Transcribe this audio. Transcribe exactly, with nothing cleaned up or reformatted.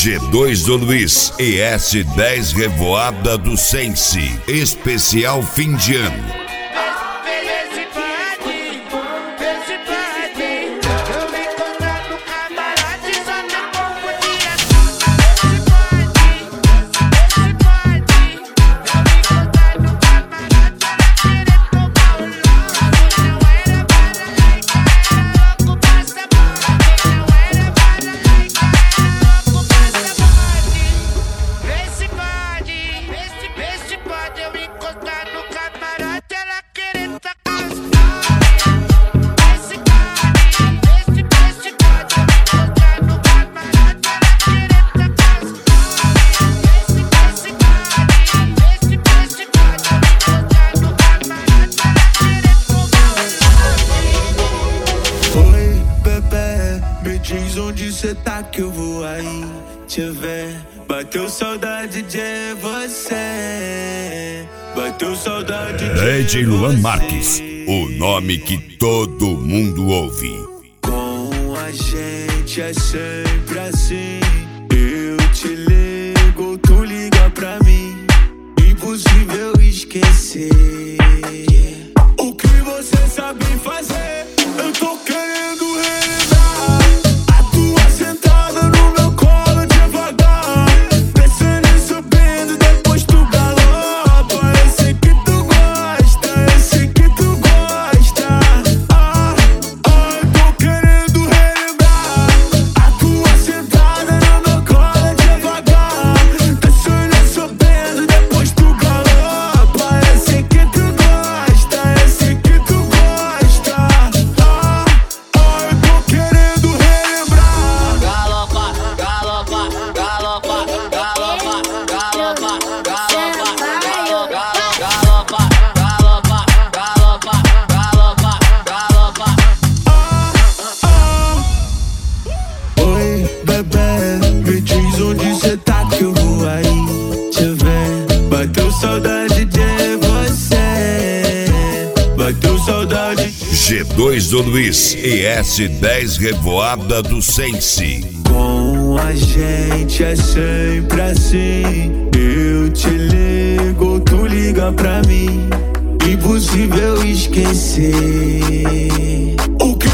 G dois do Luiz e S dez Revoada do Sense. Especial fim de ano. Diz onde cê tá que eu vou aí te ver. Bateu saudade de você. Bateu saudade de D J Luan Marques, o nome que todo mundo ouve. Com a gente é sempre assim. Eu te ligo, tu liga pra mim. Impossível esquecer. O que você sabe fazer, eu tô querendo relembrar. Bateu saudade de você. Bateu saudade. G dois do Luiz e S dez Revoada do Sense. Com a gente é sempre assim. Eu te ligo, tu liga pra mim. Impossível esquecer. O que